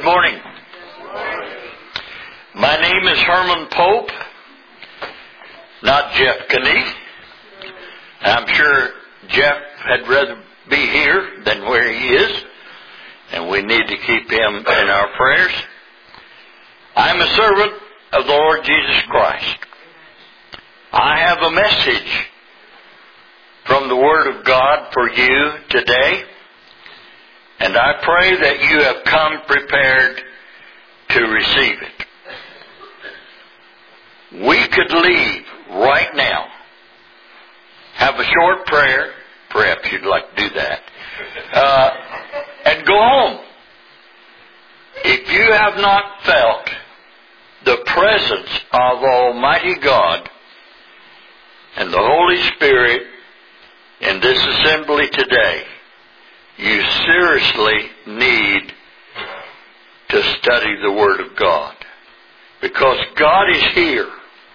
Good morning. My name is Herman Pope, not Jeff Knight. I'm sure Jeff had rather be here than where he is, and we need to keep him in our prayers. I'm a servant of the Lord Jesus Christ. I have a message from the Word of God for you today, and I pray that you have come prepared to receive it. We could leave right now, have a short prayer, perhaps you'd like to do that, and go home. If you have not felt the presence of Almighty God and the Holy Spirit in this assembly today, you seriously need to study the Word of God, because God is here.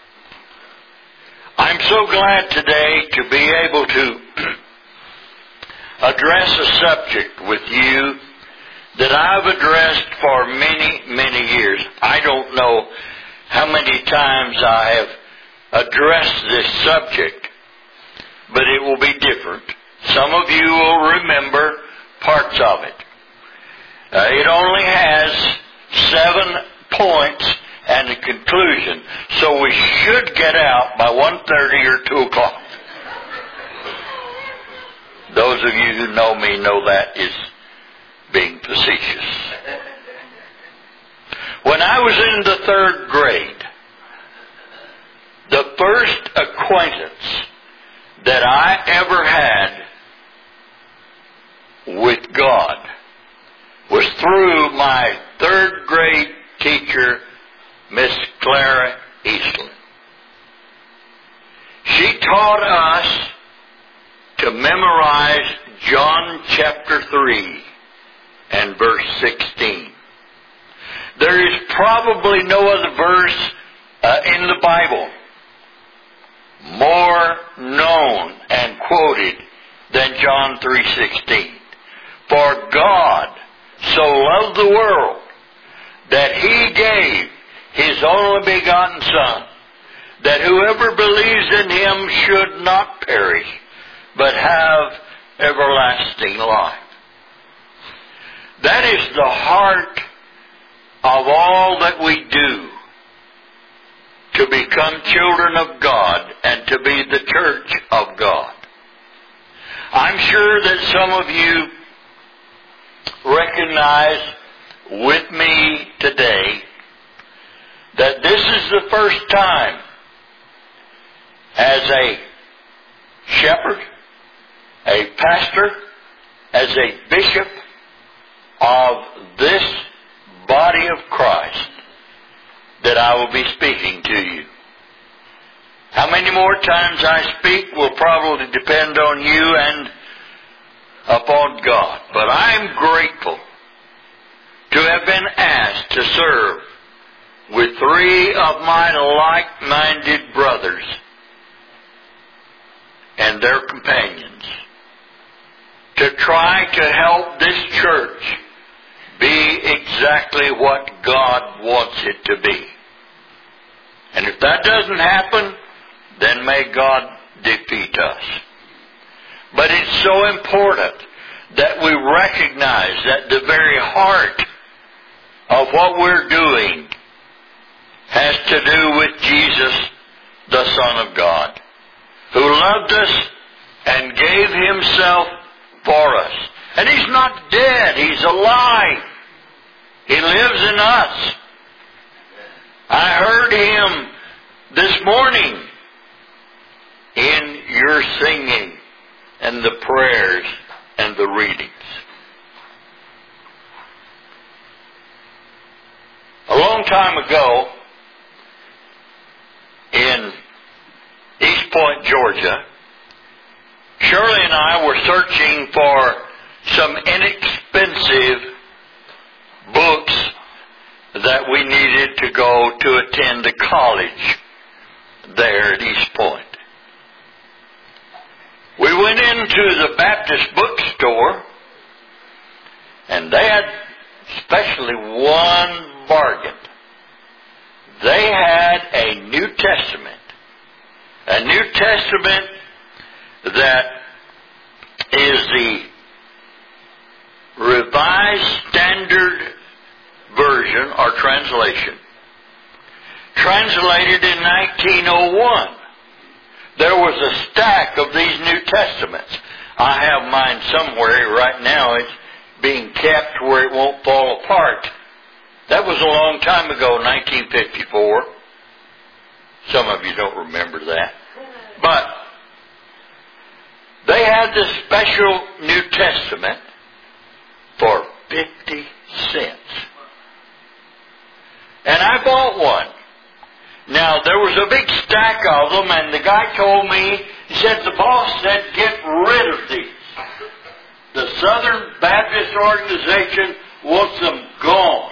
I'm so glad today to be able to address a subject with you that I've addressed for many, many years. I don't know how many times I have addressed this subject, but it will be different. Some of you will remember parts of it. It only has 7 points and a conclusion, so we should get out by 1:30 or 2 o'clock. Those of you who know me know that is being facetious. When I was in the 3rd grade, the first acquaintance that I ever had with God was through my 3rd grade teacher, Miss Clara Eastland. She taught us to memorize John chapter 3 and verse 16. There is probably no other verse in the Bible more known and quoted than John 3:16. For God so loved the world that He gave His only begotten Son, that whoever believes in Him should not perish, but have everlasting life. That is the heart of all that we do to become children of God and to be the church of God. I'm sure that some of you recognize with me today that this is the first time as a shepherd, a pastor, as a bishop of this body of Christ that I will be speaking to you. How many more times I speak will probably depend on you and upon God. But I'm grateful to have been asked to serve with 3 of my like-minded brothers and their companions to try to help this church be exactly what God wants it to be. And if that doesn't happen, then may God defeat us. But it's so important that we recognize that the very heart of what we're doing has to do with Jesus, the Son of God, who loved us and gave Himself for us. And He's not dead. He's alive. He lives in us. I heard Him this morning in your singing and the prayers and the readings. A long time ago, in East Point, Georgia, Shirley and I were searching for some inexpensive books that we needed to go to attend a college there at East Point. We went into the Baptist bookstore, and they had especially one bargain. They had a New Testament. A New Testament that is the Revised Standard Version or translation, translated in 1901. There was a stack of these New Testaments. I have mine somewhere right now. It's being kept where it won't fall apart. That was a long time ago, 1954. Some of you don't remember that. But they had this special New Testament for 50 cents. And I bought one. Now, there was a big stack of them, and the guy told me, he said, the boss said, get rid of these. The Southern Baptist Organization wants them gone.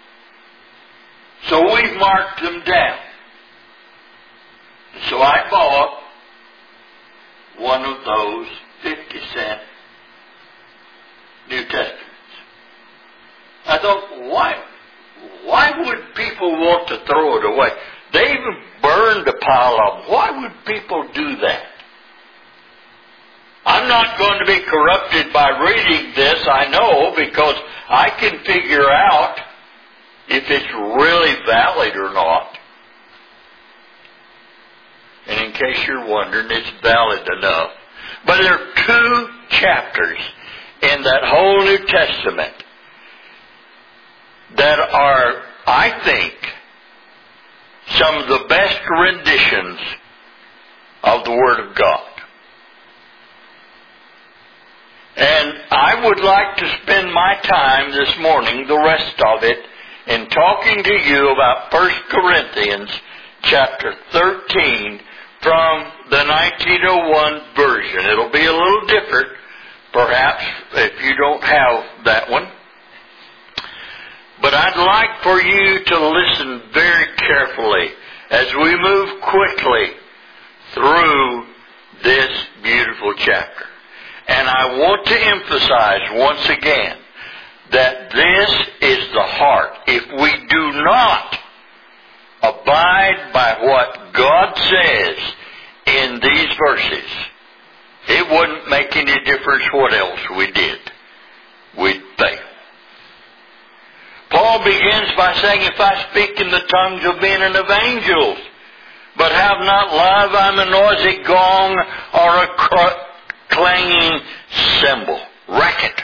So we've marked them down. So I bought one of those 50-cent New Testaments. I thought, why would people want to throw it away? They even burned a pile of them. Why would people do that? I'm not going to be corrupted by reading this, I know, because I can figure out if it's really valid or not. And in case you're wondering, it's valid enough. But there are 2 chapters in that whole New Testament that are, I think, some of the best renditions of the Word of God. And I would like to spend my time this morning, the rest of it, in talking to you about 1 Corinthians chapter 13 from the 1901 version. It'll be a little different, perhaps, if you don't have that one. But I'd like for you to listen very carefully as we move quickly through this beautiful chapter. And I want to emphasize once again that this is the heart. If we do not abide by what God says in these verses, it wouldn't make any difference what else we did. We'd fail. Paul begins by saying, if I speak in the tongues of men and of angels, but have not love, I'm a noisy gong or a clanging cymbal. Racket.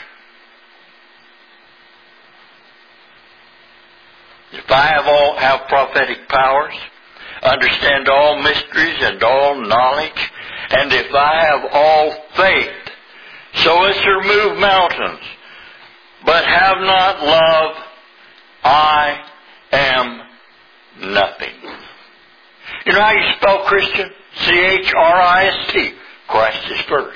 If I have prophetic powers, understand all mysteries and all knowledge, and if I have all faith, so as to remove mountains, but have not love, I am nothing. You know how you spell Christian? C-H-R-I-S-T. Christ is first.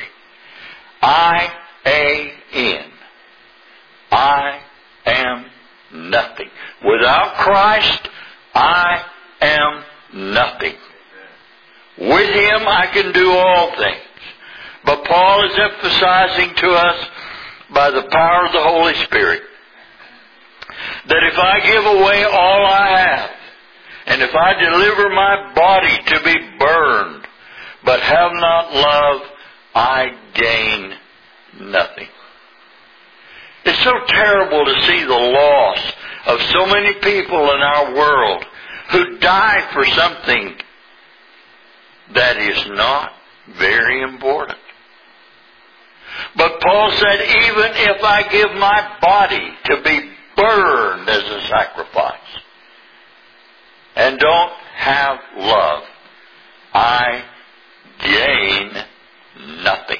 I-A-N. I am nothing. Without Christ, I am nothing. With Him, I can do all things. But Paul is emphasizing to us by the power of the Holy Spirit that if I give away all I have, and if I deliver my body to be burned, but have not love, I gain nothing. It's so terrible to see the loss of so many people in our world who die for something that is not very important. But Paul said, even if I give my body to be burned as a sacrifice and don't have love, I gain nothing.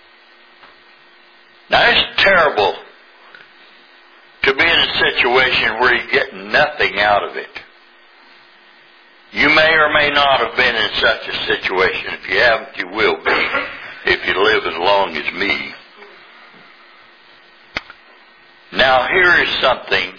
Now it's terrible to be in a situation where you get nothing out of it. You may or may not have been in such a situation. If you haven't, you will be if you live as long as me. Now here is something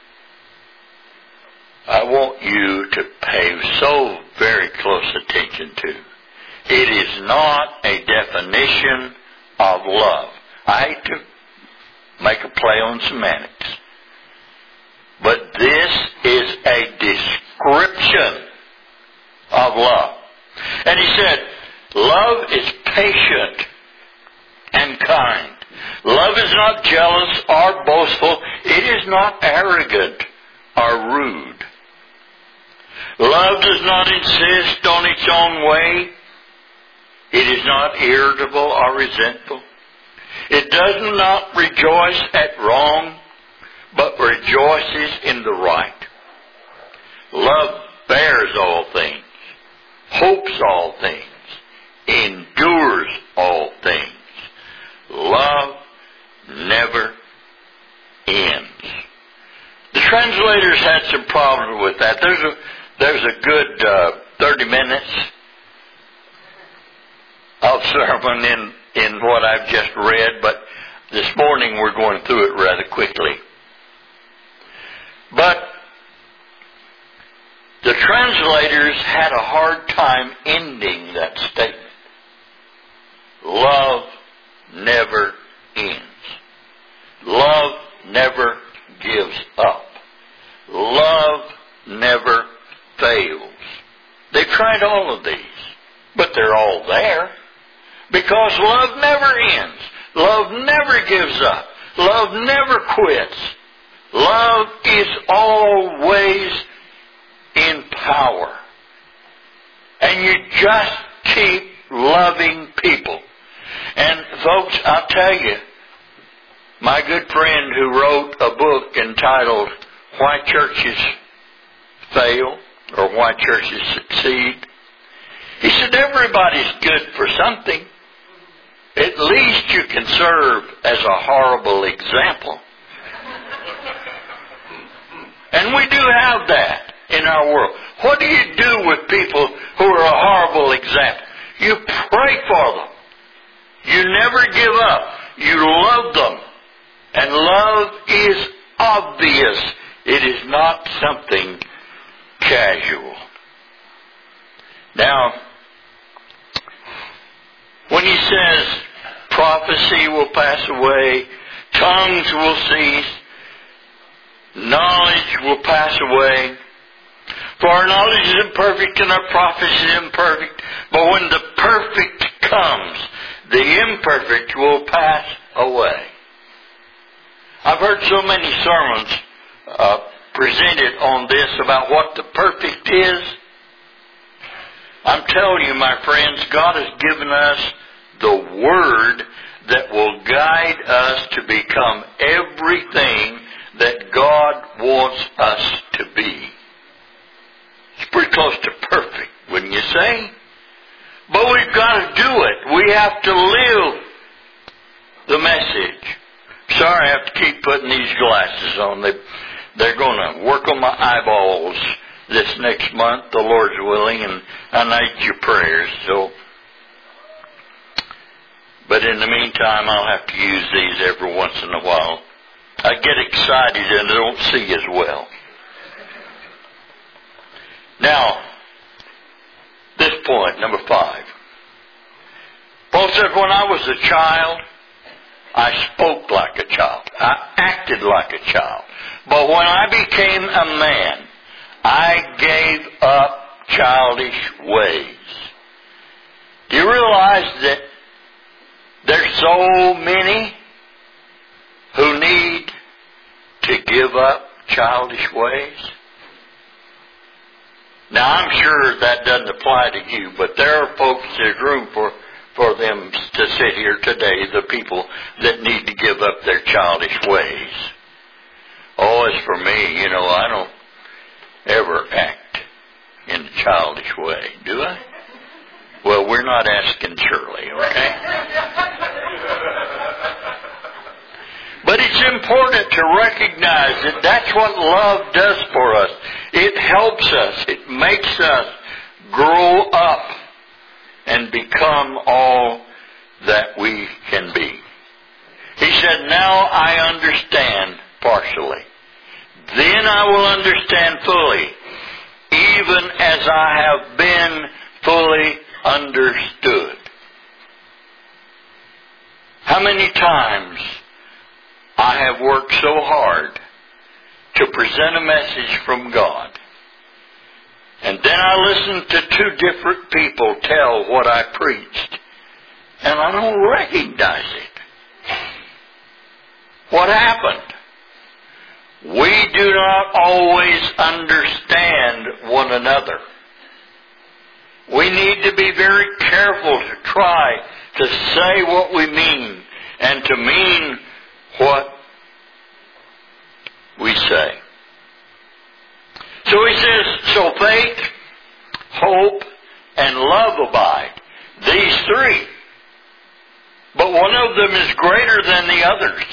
I want you to pay so very close attention to. It is not a definition of love. I hate to make a play on semantics. Love is patient and kind. Love is not jealous or boastful. It is not arrogant or rude. Love does not insist on its own way. It is not irritable or resentful. It does not rejoice at wrong, but rejoices in the right. Love bears all things, hopes all things, endures all things. Love never ends. The translators had some problems with that. There's a good 30 minutes of sermon in what I've just read, but this morning we're going through it rather quickly. But the translators had a hard time ending that statement. Love never ends. Love never gives up. Love never fails. They've tried all of these, but they're all there. Because love never ends. Love never gives up. Love never quits. Love is always in power. And you just keep loving people. And folks, I'll tell you, my good friend who wrote a book entitled Why Churches Fail or Why Churches Succeed, he said everybody's good for something. At least you can serve as a horrible example. And we do have that in our world. What do you do with people who are a horrible example? You pray for them. You never give up. You love them. And love is obvious. It is not something casual. Now, when he says prophecy will pass away, tongues will cease, knowledge will pass away, for our knowledge is imperfect and our prophecy is imperfect, but when the perfect comes, the imperfect will pass away. I've heard so many sermons presented on this about what the perfect is. I'm telling you, my friends, God has given us the Word that will guide us to become everything that God wants us to be. It's pretty close to perfect, wouldn't you say? But we've got to do it. We have to live the message. Sorry, I have to keep putting these glasses on. They're going to work on my eyeballs this next month, the Lord's willing, and I need your prayers. But in the meantime, I'll have to use these every once in a while. I get excited and I don't see as well. Now, this point, number 5. Paul said, when I was a child, I spoke like a child. I acted like a child. But when I became a man, I gave up childish ways. Do you realize that there's so many who need to give up childish ways? Now, I'm sure that doesn't apply to you, but there are folks, there's room for them to sit here today, the people that need to give up their childish ways. Oh, as for me, I don't ever act in a childish way, do I? Well, we're not asking Shirley, okay? But it's important to recognize that that's what love does for us. It helps us. It makes us grow up and become all that we can be. He said, now I understand partially. Then I will understand fully, even as I have been fully understood. How many times I have worked so hard to present a message from God, And then I listened to two different people tell what I preached. And I don't recognize it. What happened? We do not always understand one another. We need to be very careful to try to say what we mean and to mean what we say. So he says, so faith, hope, and love abide. These three. But one of them is greater than the others.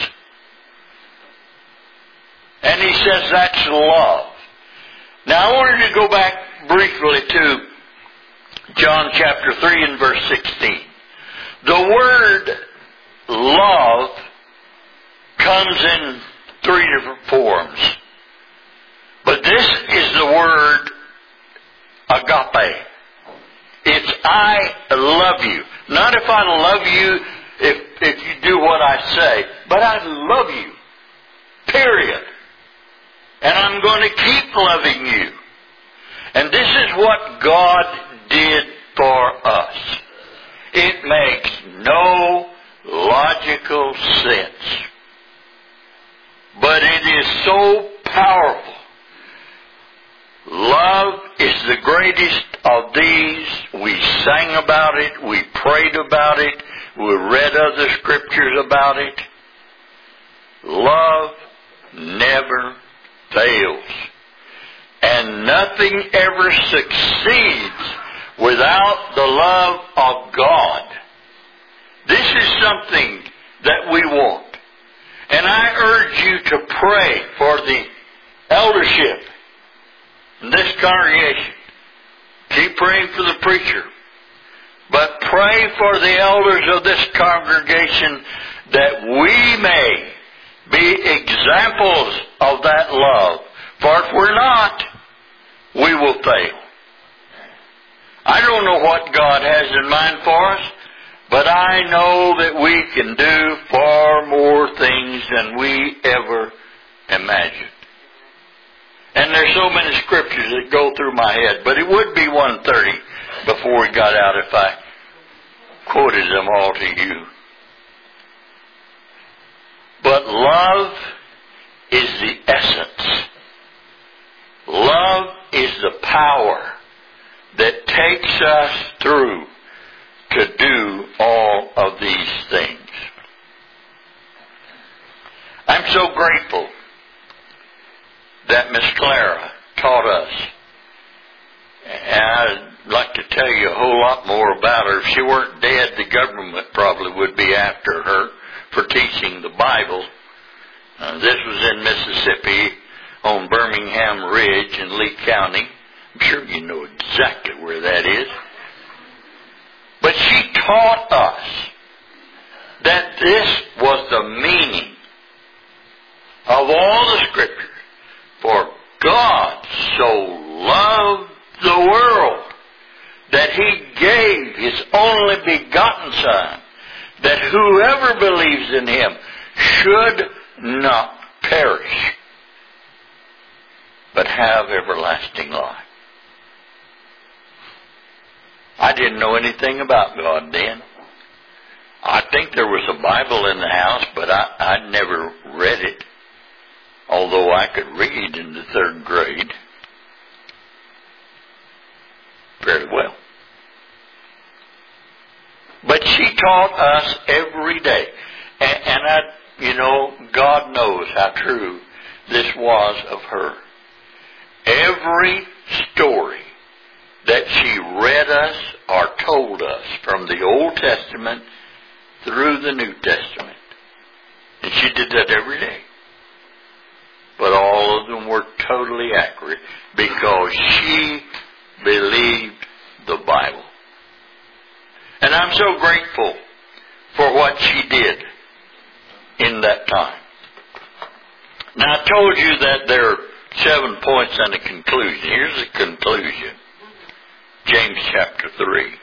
And he says that's love. Now I wanted to go back briefly to John chapter 3 and verse 16. The word love comes in three different forms. But this is the word agape. It's I love you. Not if I love you if you do what I say, but I love you. Period. And I'm going to keep loving you. And this is what God did for us. It makes no logical sense. But it is so powerful. Love is the greatest of these. We sang about it. We prayed about it. We read other scriptures about it. Love never fails. And nothing ever succeeds without the love of God. This is something that we want. And I urge you to pray for the eldership in this congregation. Keep praying for the preacher. But pray for the elders of this congregation that we may be examples of that love. For if we're not, we will fail. I don't know what God has in mind for us, but I know that we can do far more things than we ever imagined. And there's so many scriptures that go through my head, but it would be 1:30 before we got out if I quoted them all to you. But love is the essence. Love is the power that takes us through to do all of these things. I'm so grateful that Miss Clara taught us. And I'd like to tell you a whole lot more about her. If she weren't dead, the government probably would be after her for teaching the Bible. This was in Mississippi on Birmingham Ridge in Lee County. I'm sure you know exactly where that is. But she taught us that this was the meaning of all the scriptures. For God so loved the world that He gave His only begotten Son, that whoever believes in Him should not perish, but have everlasting life. I didn't know anything about God then. I think there was a Bible in the house, but I'd never read it, although I could read in the 3rd grade fairly well. But she taught us every day. And God knows how true this was of her. Every story that she read us or told us from the Old Testament through the New Testament. And she did that every day. But all of them were totally accurate because she believed the Bible. And I'm so grateful for what she did in that time. Now I told you that there are 7 points and a conclusion. Here's the conclusion. James chapter 3.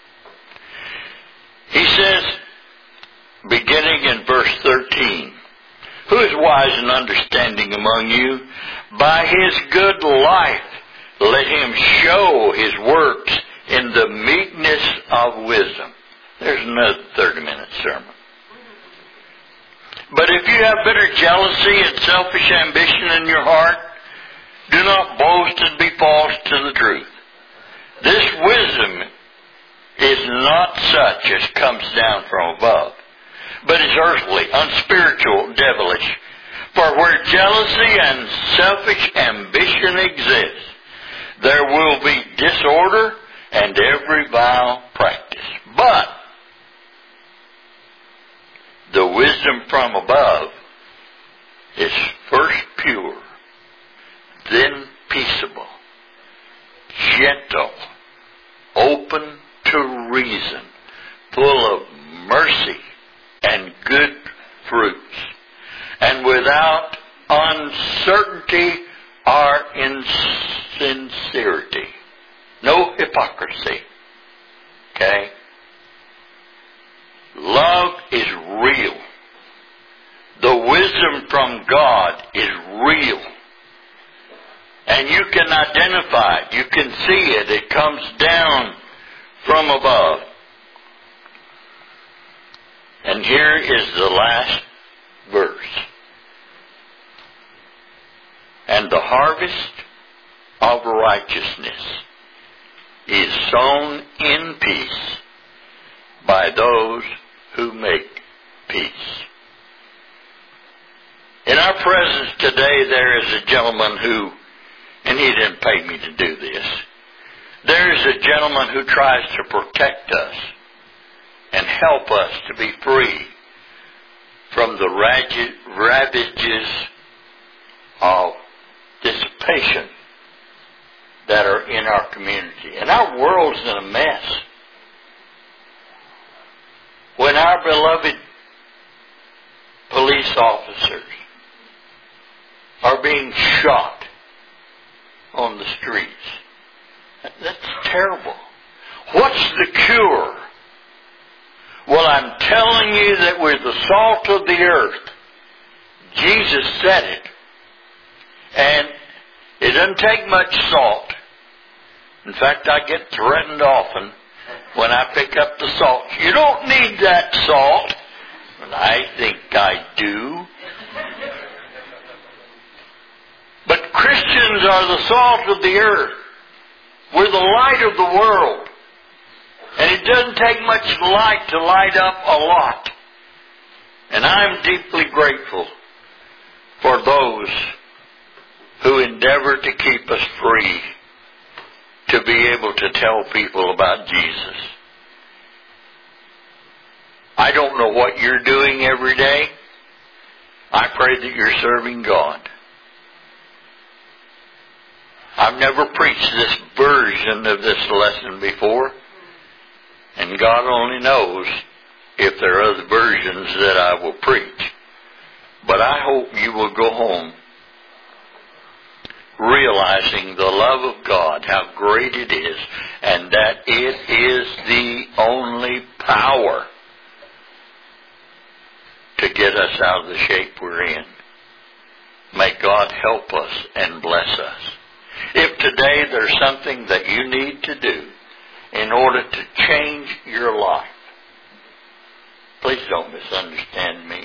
He says, beginning in verse 13, who is wise and understanding among you? By his good life Let him show his works in the meekness of wisdom. There's another 30-minute sermon. But if you have bitter jealousy and selfish ambition in your heart, do not boast and be false to the truth. This wisdom is not such as comes down from above, but is earthly, unspiritual, devilish. For where jealousy and selfish ambition exist, there will be disorder and every vile practice. But the wisdom from above is first pure, then peaceable, gentle, open to reason, full of mercy and good fruits, and without uncertainty or insincerity. No hypocrisy. Okay? Love is real. The wisdom from God is real. And you can identify it. You can see it. It comes down from above. And here is the last verse. And the harvest of righteousness is sown in peace by those who make peace. In our presence today, there is a gentleman who, and he didn't pay me to do this, there is a gentleman who tries to protect us and help us to be free from the ravages of dissipation that are in our community. And our world's in a mess. When our beloved police officers are being shot on the streets, that's terrible. What's the cure? Well, I'm telling you that we're the salt of the earth. Jesus said it. And it doesn't take much salt. In fact, I get threatened often when I pick up the salt. You don't need that salt. And I think I do. But Christians are the salt of the earth. We're the light of the world. And it doesn't take much light to light up a lot. And I'm deeply grateful for those who endeavor to keep us free to be able to tell people about Jesus. I don't know what you're doing every day. I pray that you're serving God. I've never preached this version of this lesson before, and God only knows if there are other versions that I will preach. But I hope you will go home realizing the love of God, how great it is, and that it is the only power to get us out of the shape we're in. May God help us and bless us. If today there's something that you need to do in order to change your life, please don't misunderstand me.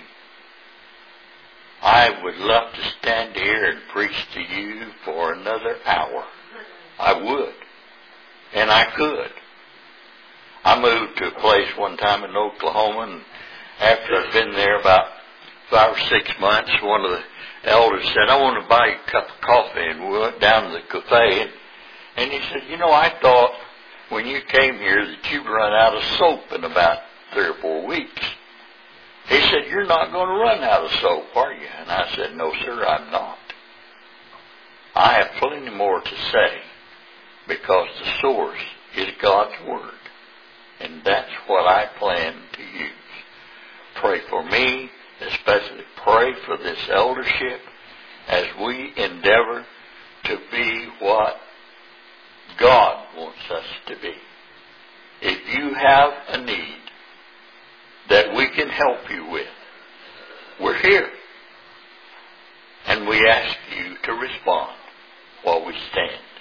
I would love to stand here and preach to you for another hour. I would. And I could. I moved to a place one time in Oklahoma, and after I'd been there about 5 or 6 months, one of the elders said, I want to buy you a cup of coffee. And we went down to the cafe, and he said, you know, I thought when you came here that you'd run out of soap in about 3 or 4 weeks. He said, you're not going to run out of soap, are you? And I said, no, sir, I'm not. I have plenty more to say because the source is God's Word. And that's what I plan to use. Pray for me, especially pray for this eldership as we endeavor to be what God wants us to be. If you have a need that we can help you with, we're here. And we ask you to respond while we stand.